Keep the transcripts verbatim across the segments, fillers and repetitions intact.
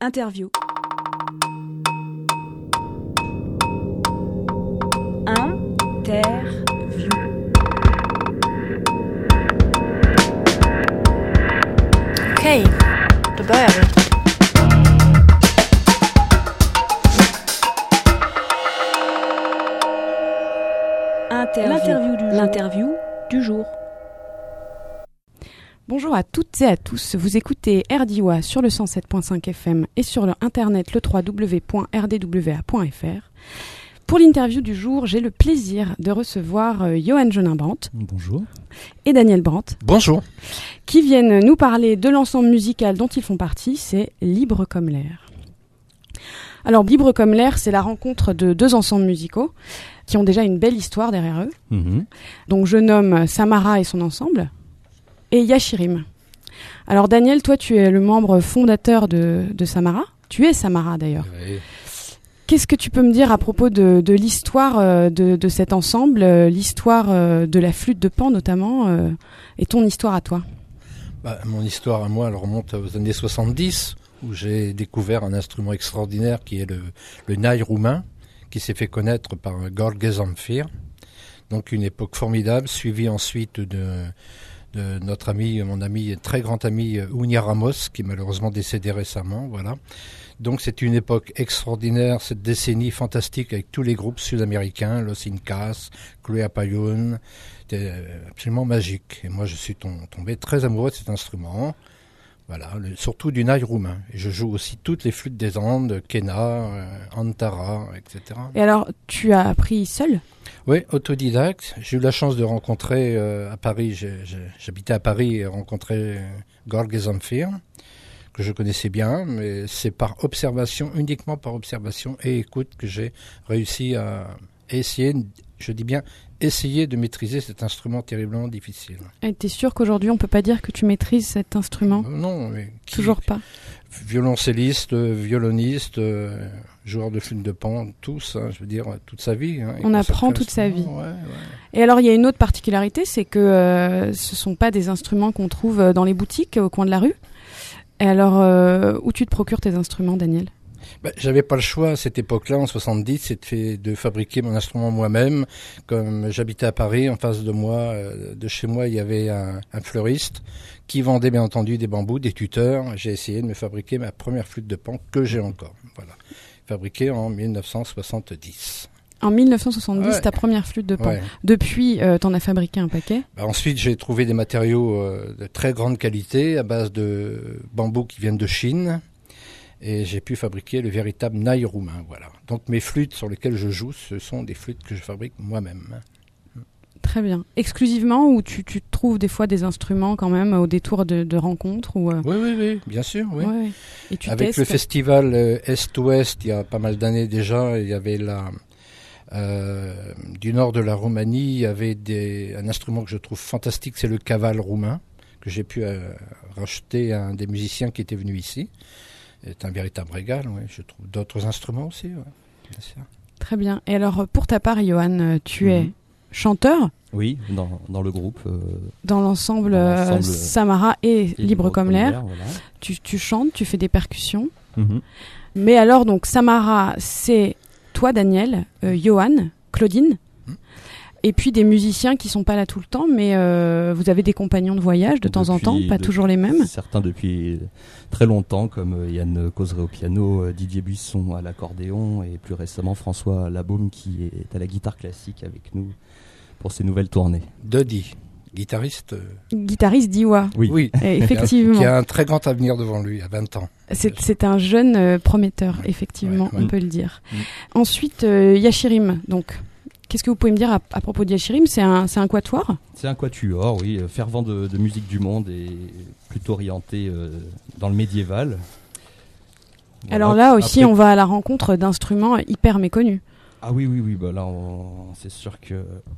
Interview. Interview. Okej, då börjar vi. Interview. L'interview du jour. L'interview du jour. Bonjour à toutes et à tous, vous écoutez R D W A sur le cent sept virgule cinq F M et sur le internet le w w w point r d w a point f r. Pour l'interview du jour, j'ai le plaisir de recevoir euh, Johan Jonin-Brandt. Bonjour. Et Daniel Brandt. Bonjour. Qui viennent nous parler de l'ensemble musical dont ils font partie, c'est Libre comme l'air. Alors, Libre comme l'air, c'est la rencontre de deux ensembles musicaux qui ont déjà une belle histoire derrière eux. Mmh. Donc, je nomme Samara et son ensemble et Yashirim. Alors, Daniel, toi, tu es le membre fondateur de, de Samara. Tu es Samara, d'ailleurs. Oui. Qu'est-ce que tu peux me dire à propos de, de l'histoire euh, de, de cet ensemble, euh, l'histoire euh, de la flûte de Pan notamment, euh, et ton histoire à toi? Bah, mon histoire à moi, elle remonte aux années soixante-dix, où j'ai découvert un instrument extraordinaire qui est le, le naï roumain, qui s'est fait connaître par George Zamfir. Donc une époque formidable, suivie ensuite de, de notre ami, mon ami, très grand ami Unia Ramos, qui est malheureusement décédé récemment, voilà. Donc c'est une époque extraordinaire, cette décennie fantastique avec tous les groupes sud-américains, Los Incas, Chloé Payún, c'était absolument magique. Et moi je suis tom- tombé très amoureux de cet instrument, voilà, le, surtout du naï roumain. Et je joue aussi toutes les flûtes des Andes, Kena, euh, Antara, et cetera. Et alors, tu as appris seul? Oui, autodidacte. J'ai eu la chance de rencontrer euh, à Paris, j'ai, j'ai, j'habitais à Paris et rencontrer euh, George Zamfir, que je connaissais bien, mais c'est par observation, uniquement par observation et écoute que j'ai réussi à essayer, je dis bien, essayer de maîtriser cet instrument terriblement difficile. Et t'es sûr qu'aujourd'hui on peut pas dire que tu maîtrises cet instrument? Euh, non, mais qui, Toujours pas. Violoncelliste, violoniste, euh, joueur de flûte de Pan, tous, hein, je veux dire, toute sa vie. Hein, On apprend toute sa vie. Ouais, ouais. Et alors il y a une autre particularité, c'est que euh, ce sont pas des instruments qu'on trouve dans les boutiques au coin de la rue. Et alors, euh, où tu te procures tes instruments, Daniel? Ben, j'avais pas le choix à cette époque-là, en soixante-dix, c'était de fabriquer mon instrument moi-même. Comme j'habitais à Paris, en face de moi, euh, de chez moi, il y avait un, un fleuriste qui vendait bien entendu des bambous, des tuteurs. J'ai essayé de me fabriquer ma première flûte de Pan que j'ai encore. Voilà, fabriquée en dix-neuf cent soixante-dix. En dix-neuf cent soixante-dix, Ouais. ta première flûte de Pan. Ouais. Depuis, euh, t'en as fabriqué un paquet. Ben, ensuite, j'ai trouvé des matériaux euh, de très grande qualité à base de bambous qui viennent de Chine. Et j'ai pu fabriquer le véritable naï roumain, voilà. Donc mes flûtes sur lesquelles je joue, ce sont des flûtes que je fabrique moi-même. Très bien. Exclusivement, ou tu, tu trouves des fois des instruments quand même au détour de, de rencontres ou euh... Oui, oui, oui, bien sûr, oui. Ouais, ouais. Et tu Avec testes. le festival euh, Est-Ouest, il y a pas mal d'années déjà, il y avait la... Euh, du nord de la Roumanie, il y avait des, un instrument que je trouve fantastique, c'est le caval roumain, que j'ai pu euh, racheter à un des musiciens qui était venu ici. C'est un véritable régal, oui. Je trouve d'autres instruments aussi, ouais, bien sûr. Très bien. Et alors, pour ta part, Johan, tu Mhm. es chanteur Oui, dans, dans le groupe. Euh, dans l'ensemble, Dans euh, l'ensemble, Samara et, et Libre comme l'air. voilà. Tu, tu chantes, tu fais des percussions. Mhm. Mais alors, donc, Samara, c'est toi, Daniel, euh, Johan, Claudine, Mhm. et puis des musiciens qui sont pas là tout le temps, mais euh, vous avez des compagnons de voyage de temps en Depuis- temps, pas de- toujours les mêmes. Certains depuis très longtemps, comme euh, Yann Causeray au piano, euh, Didier Buisson à l'accordéon et plus récemment François Labaume qui est à la guitare classique avec nous pour ses nouvelles tournées. Dodi, guitariste, euh, Guitariste d'Iwa. Oui. oui, Et effectivement. qui a un très grand avenir devant lui, à vingt ans. C'est, c'est un jeune euh, prometteur, Ouais. effectivement, Ouais, ouais. on peut le dire. Mm. Ensuite, euh, Yashirim, donc. Qu'est-ce que vous pouvez me dire à, à propos de Yashirim? C'est un, c'est un quatuor? C'est un quatuor, oui, euh, fervent de, de musique du monde et plutôt orienté euh, dans le médiéval. Voilà. Alors là aussi, Après- on va à la rencontre d'instruments hyper méconnus. Ah oui, oui, oui, bah là, on- c'est sûr que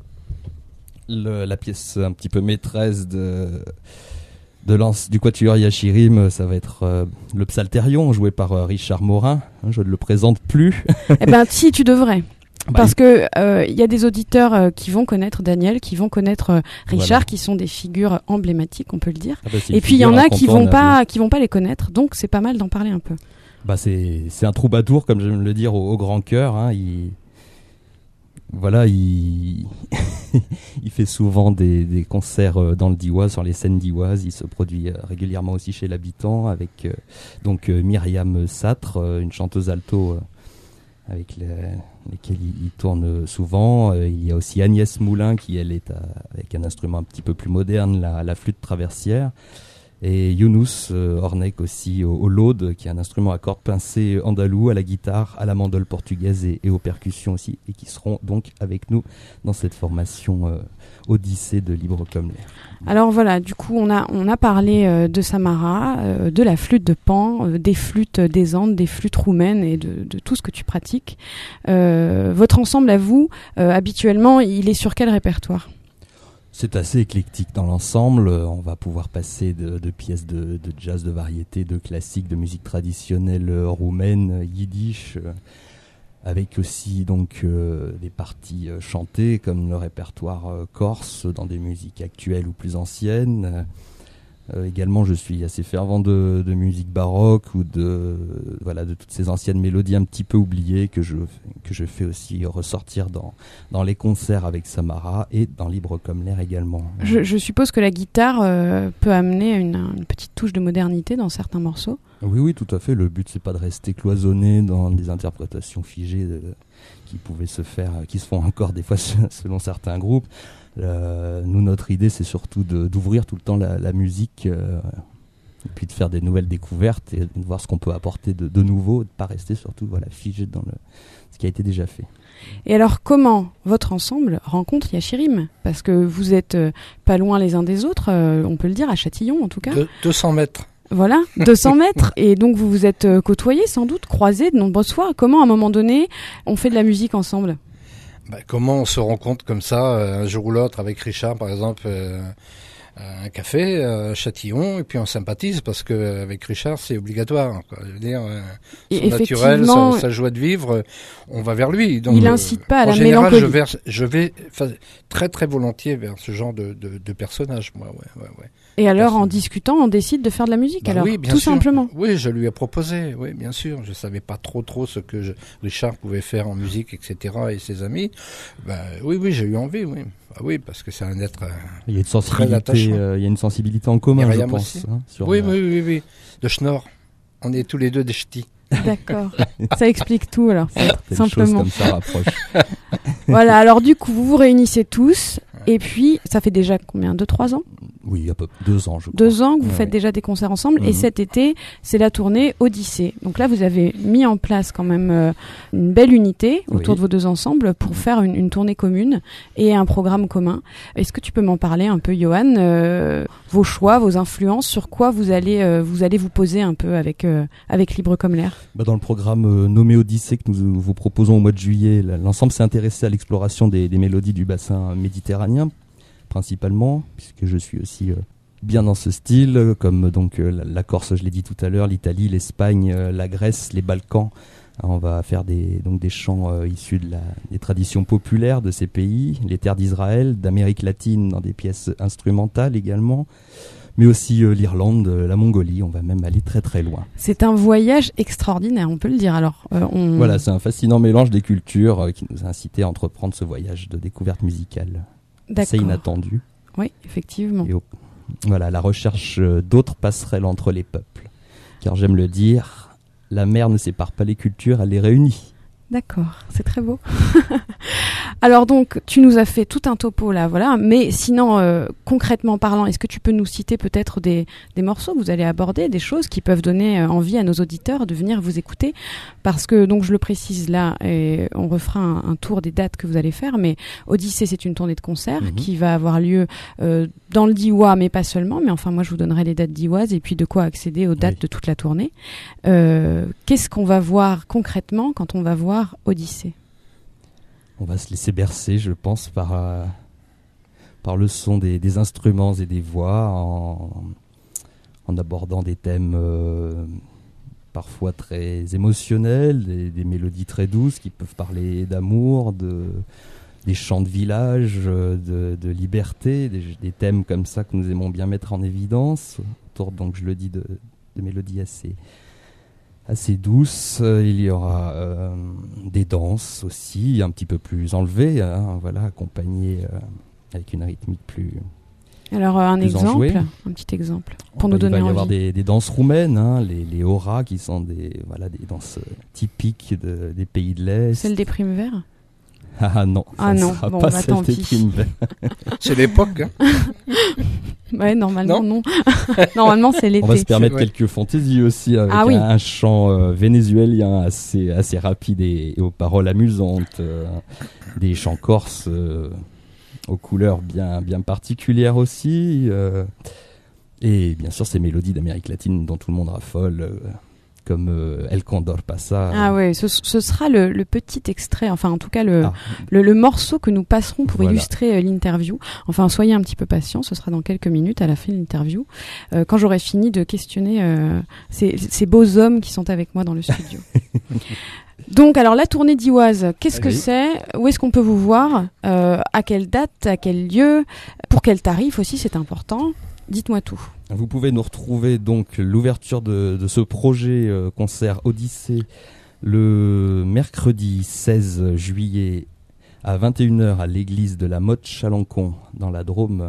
le- la pièce un petit peu maîtresse de, de l'ans- du quatuor Yashirim, ça va être euh, le Psalterion, joué par euh, Richard Morin. Hein, je ne le présente plus. Eh ben, si, tu devrais. Bah, Parce que euh, il y a des auditeurs euh, qui vont connaître Daniel, qui vont connaître euh, Richard, Voilà. qui sont des figures emblématiques, on peut le dire. Ah bah, c'est Et une puis il y en figure a qui vont incontournable. pas, qui vont pas les connaître. Donc c'est pas mal d'en parler un peu. Bah c'est, c'est un troubadour, comme j'aime le dire, au, au grand cœur. Hein. Il, voilà, il, il fait souvent des, des concerts dans le Diois, sur les scènes dioises. Il se produit régulièrement aussi chez l'Habitant avec euh, donc euh, Myriam Satre, euh, une chanteuse alto euh, avec les, lesquelles il, il tourne souvent. Euh, il y a aussi Agnès Moulin qui, elle, est à, avec un instrument un petit peu plus moderne, la, la flûte traversière. Et Younous euh, Ornek aussi au, au laude, qui est un instrument à cordes pincées andalou, à la guitare, à la mandole portugaise et, et aux percussions aussi, et qui seront donc avec nous dans cette formation euh, Odyssée de Libre comme l'air. Alors voilà, du coup on a, on a parlé euh, de Samara, euh, de la flûte de Pan, euh, des flûtes des Andes, des flûtes roumaines et de, de tout ce que tu pratiques. Euh, votre ensemble à vous, euh, habituellement, il est sur quel répertoire ? C'est assez éclectique dans l'ensemble. On va pouvoir passer de, de pièces de, de jazz, de variété, de classique, de musique traditionnelle roumaine, yiddish, euh, avec aussi donc euh, des parties euh, chantées comme le répertoire euh, corse dans des musiques actuelles ou plus anciennes. Euh, également, je suis assez fervent de, de musique baroque ou de voilà de toutes ces anciennes mélodies un petit peu oubliées que je que je fais aussi ressortir dans dans les concerts avec Samara et dans Libre comme l'air également. Je, je suppose que la guitare euh, peut amener une, une petite touche de modernité dans certains morceaux. Oui, oui, tout à fait. Le but, c'est pas de rester cloisonné dans des interprétations figées de, qui pouvaient se faire, qui se font encore des fois selon certains groupes. Euh, nous, notre idée, c'est surtout de, d'ouvrir tout le temps la, la musique, euh, et puis de faire des nouvelles découvertes et de voir ce qu'on peut apporter de, de nouveau, de pas rester surtout voilà, figé dans le, ce qui a été déjà fait. Et alors, comment votre ensemble rencontre Yachirim ? Parce que vous êtes euh, pas loin les uns des autres, euh, on peut le dire, à Châtillon en tout cas. De, deux cents mètres. Voilà, deux cents mètres. Et donc, vous vous êtes euh, côtoyés sans doute, croisés de nombreuses fois. Comment, à un moment donné, on fait de la musique ensemble ? Bah, comment on se rencontre comme ça, euh, un jour ou l'autre, avec Richard, par exemple, euh, un café à Châtillon, et puis on sympathise, parce que avec Richard, c'est obligatoire. Quoi. Je veux dire, euh, son naturel, sa, sa joie de vivre, on va vers lui. Donc, il incite pas à euh, la en général, mélancolie. Je, vers, je vais très très volontiers vers ce genre de, de, de personnage, moi. Ouais, ouais, ouais. Et alors, en discutant, on décide de faire de la musique, bah alors, oui, bien tout sûr. simplement. Oui, je lui ai proposé, oui, bien sûr. Je savais pas trop trop ce que je, Richard pouvait faire en musique, et cetera, et ses amis. Bah, oui, oui, j'ai eu envie, oui. Ah oui, parce que c'est un être euh, il y a une sensibilité, euh, il y a une sensibilité en commun, je pense. Hein, sur oui, la... oui, oui, oui. De Schnorr. On est tous les deux des ch'tis. D'accord. Ça explique tout, alors. C'est simplement. Comme ça rapproche. Voilà, alors du coup, vous vous réunissez tous, et puis, ça fait déjà combien ? Deux, trois ans ? Oui, à peu près deux ans, je crois. Deux ans que vous ouais, faites ouais. déjà des concerts ensemble, mmh. et cet été, c'est la tournée Odyssée. Donc là, vous avez mis en place quand même euh, une belle unité autour oui. de vos deux ensembles pour faire une, une tournée commune et un programme commun. Est-ce que tu peux m'en parler un peu, Johan, euh, vos choix, vos influences, sur quoi vous allez euh, vous allez vous poser un peu avec euh, avec Libre comme l'air ? Bah dans le programme euh, nommé Odyssée que nous vous proposons au mois de juillet, l'ensemble s'est intéressé à l'exploration des, des mélodies du bassin méditerranéen principalement, puisque je suis aussi euh, bien dans ce style, comme donc euh, la, la Corse, je l'ai dit tout à l'heure, l'Italie, l'Espagne, euh, la Grèce, les Balkans. Alors, on va faire des, donc des chants euh, issus de la, des traditions populaires de ces pays, les terres d'Israël, d'Amérique latine, dans des pièces instrumentales également, mais aussi euh, l'Irlande, euh, la Mongolie. On va même aller très très loin. C'est un voyage extraordinaire, on peut le dire. Alors, euh, on... Voilà, c'est un fascinant mélange des cultures euh, qui nous a incité à entreprendre ce voyage de découverte musicale. C'est inattendu. Oui, effectivement. Et au, voilà, la recherche d'autres passerelles entre les peuples. Car j'aime le dire, la mer ne sépare pas les cultures, elle les réunit. D'accord, c'est très beau. Alors donc, tu nous as fait tout un topo là, voilà. Mais sinon, euh, concrètement parlant, est-ce que tu peux nous citer peut-être des, des morceaux que vous allez aborder, des choses qui peuvent donner euh, envie à nos auditeurs de venir vous écouter ? Parce que, donc je le précise là, et on refera un, un tour des dates que vous allez faire, mais Odyssée, c'est une tournée de concert mm-hmm. qui va avoir lieu euh, dans le Diois, mais pas seulement. Mais enfin, moi, je vous donnerai les dates dioises et puis de quoi accéder aux dates oui. de toute la tournée. Euh, qu'est-ce qu'on va voir concrètement quand on va voir Odyssée ? On va se laisser bercer, je pense, par, euh, par le son des, des instruments et des voix, en, en abordant des thèmes euh, parfois très émotionnels, des, des mélodies très douces qui peuvent parler d'amour, de, des chants de village, de, de liberté, des, des thèmes comme ça que nous aimons bien mettre en évidence, autour, donc je le dis, de, de mélodies assez... assez douce. Il y aura euh, des danses aussi, un petit peu plus enlevées, hein, voilà, accompagnées euh, avec une rythmique plus. Alors un plus exemple, enjouée. un petit exemple pour Bah, nous donner il va y envie. avoir des, des danses roumaines, hein, les, les horas qui sont des, voilà, des danses typiques de, des pays de l'Est. Celle des primes verts. Ah non, ça Ah ne non, sera bon, pas bah, celle tant des pis. primes verts. C'est l'époque. Hein. Ouais, normalement non. Normalement c'est l'été. On va se permettre Ouais. quelques fantaisies aussi avec Ah oui. un, un chant euh, vénézuélien assez, assez rapide et, et aux paroles amusantes, euh, des chants corses euh, aux couleurs bien, bien particulières aussi, euh, et bien sûr ces mélodies d'Amérique latine dont tout le monde raffole, euh, comme euh, El Condor Pasa. Ah ouais, ce, ce sera le, le petit extrait, enfin en tout cas le, Ah. le, le morceau que nous passerons pour Voilà. illustrer euh, l'interview. Enfin soyez un petit peu patients, ce sera dans quelques minutes à la fin de l'interview, euh, quand j'aurai fini de questionner euh, ces, ces beaux hommes qui sont avec moi dans le studio. Donc alors la tournée d'Iwaz, qu'est-ce que Oui. c'est? Où est-ce qu'on peut vous voir? euh, À quelle date? À quel lieu? Pour quel tarif aussi, c'est important? Dites-moi tout. Vous pouvez nous retrouver donc l'ouverture de, de ce projet euh, concert Odyssée le mercredi seize juillet à vingt et une heures à l'église de la Motte Chalancon dans la Drôme.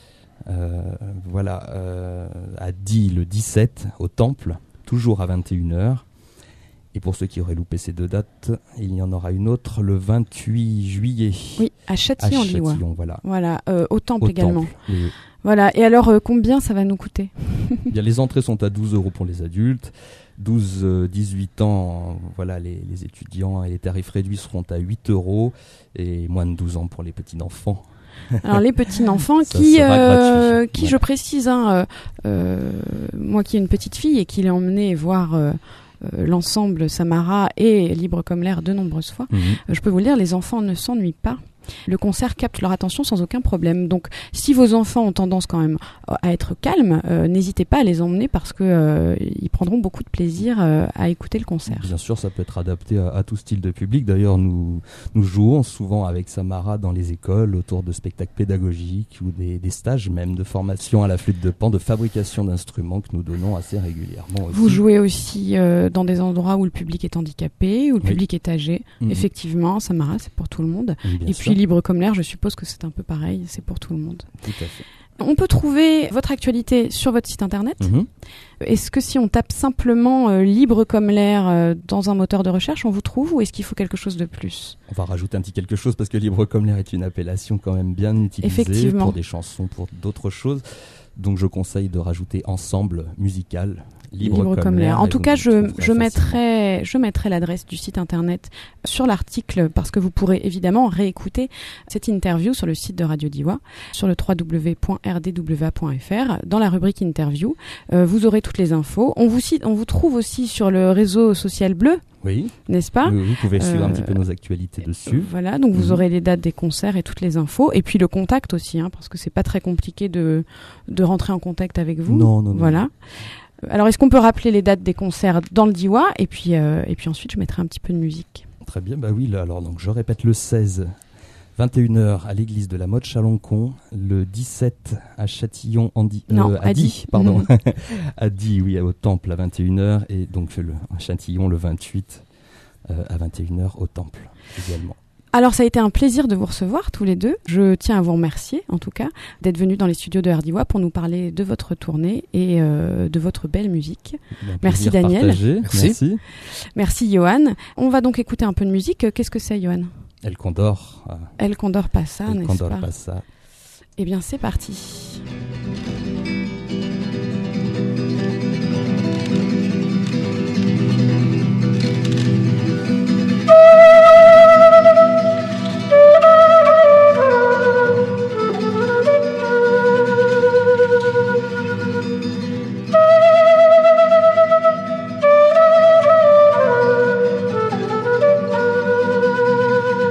Euh, voilà, euh, à Die le dix-sept au Temple, toujours à vingt et une heures. Et pour ceux qui auraient loupé ces deux dates, il y en aura une autre le vingt-huit juillet Oui, à à Châtillon-d'Iwa. Châtillon, voilà. Voilà, euh, au temple Au également. Temple. Oui, oui. Voilà, et alors euh, combien ça va nous coûter? Bien, les entrées sont à douze euros pour les adultes, douze à dix-huit ans, euh, voilà, les, les étudiants, et les tarifs réduits seront à huit euros, et moins de douze ans pour les petits enfants. Alors les petits enfants Ça qui, sera euh, gratuit. qui Voilà. je précise, hein, euh, euh, moi qui ai une petite fille et qui l'ai emmenée voir euh, euh, l'ensemble Samara et Libre comme l'air de nombreuses fois, Mhm. euh, je peux vous le dire, les enfants ne s'ennuient pas. Le concert capte leur attention sans aucun problème. Donc, si vos enfants ont tendance quand même à être calmes, euh, n'hésitez pas à les emmener parce que euh, ils prendront beaucoup de plaisir euh, à écouter le concert. Bien sûr, ça peut être adapté à, à tout style de public. D'ailleurs, nous, nous jouons souvent avec Samara dans les écoles autour de spectacles pédagogiques ou des, des stages même de formation à la flûte de pan, de fabrication d'instruments que nous donnons assez régulièrement aussi. Vous jouez aussi euh, dans des endroits où le public est handicapé, où le Oui. public est âgé. Mhm. Effectivement, Samara, c'est pour tout le monde. Oui, bien Et sûr, puis Libre comme l'air, je suppose que c'est un peu pareil, c'est pour tout le monde. tout à fait. On peut trouver votre actualité sur votre site internet. Mhm. Est-ce que si on tape simplement euh, Libre comme l'air euh, dans un moteur de recherche, on vous trouve, ou est-ce qu'il faut quelque chose de plus? On va rajouter un petit quelque chose parce que Libre comme l'air est une appellation quand même bien utilisée Effectivement. pour des chansons, pour d'autres choses. Donc je conseille de rajouter ensemble musical, Libre, Libre comme l'air. En et tout vous cas, me je, trouverez je facilement. mettrai, je mettrai l'adresse du site internet sur l'article parce que vous pourrez évidemment réécouter cette interview sur le site de Radio D'iwa, sur le w w w point r d w a point f r, dans la rubrique interview. Euh, vous aurez toutes les infos. On vous cite, on vous trouve aussi sur le réseau social bleu, Oui, n'est-ce pas? oui, vous pouvez suivre un Euh, petit peu nos actualités dessus. Voilà, donc vous Mhm. aurez les dates des concerts et toutes les infos, et puis le contact aussi, hein, parce que c'est pas très compliqué de de rentrer en contact avec vous. Non, non, non. Voilà. Alors, est-ce qu'on peut rappeler les dates des concerts dans le D'iwa, et puis euh, et puis ensuite je mettrai un petit peu de musique. Très bien, bah oui, là, alors donc je répète, le seize, vingt et une heures à l'église de la Motte Chalancon, le dix-sept à Châtillon, en Die- Non, euh, à à Die, Die. pardon, Mhm. à Die, oui, au Temple à vingt et une heures, et donc le, à Châtillon le vingt-huit euh, à vingt et une heures au Temple également. Alors, ça a été un plaisir de vous recevoir tous les deux. Je tiens à vous remercier, en tout cas, d'être venus dans les studios de R D'iwa pour nous parler de votre tournée et euh, de votre belle musique. Un Merci, plaisir Daniel. partagé. Merci. Merci. Merci, Johan. On va donc écouter un peu de musique. Qu'est-ce que c'est, Johan? El Condor, euh, El Condor Pasa, El n'est-ce Condor pas? Pasa. Eh bien, c'est parti.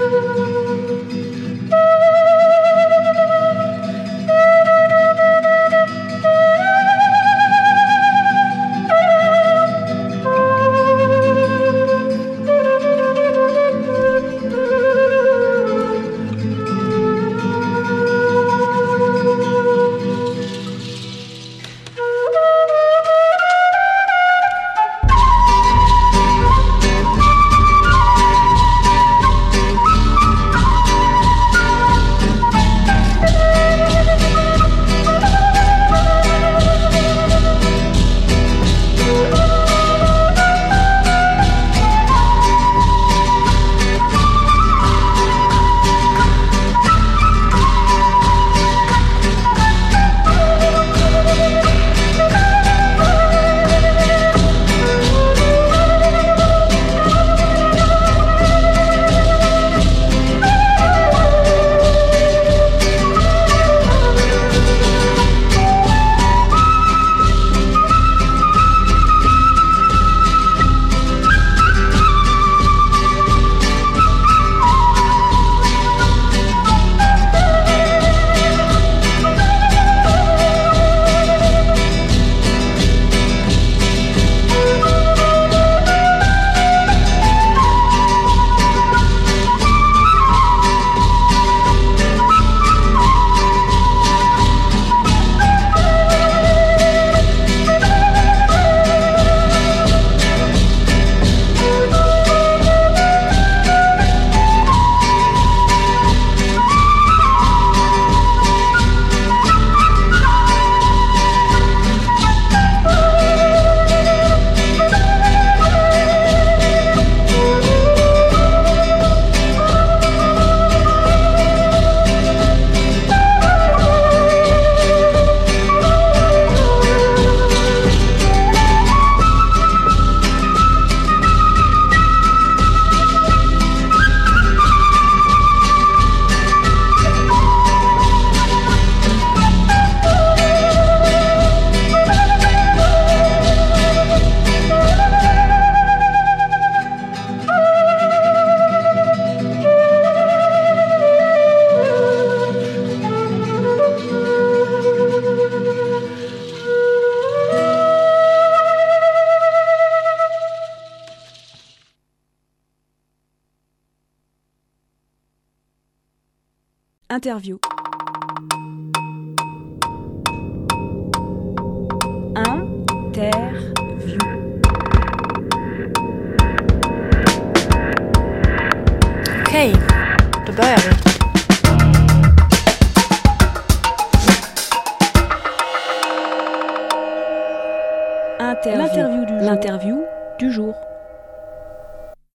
Thank Interview. Interview. Okej, då börjar vi. Interview. L'interview du jour.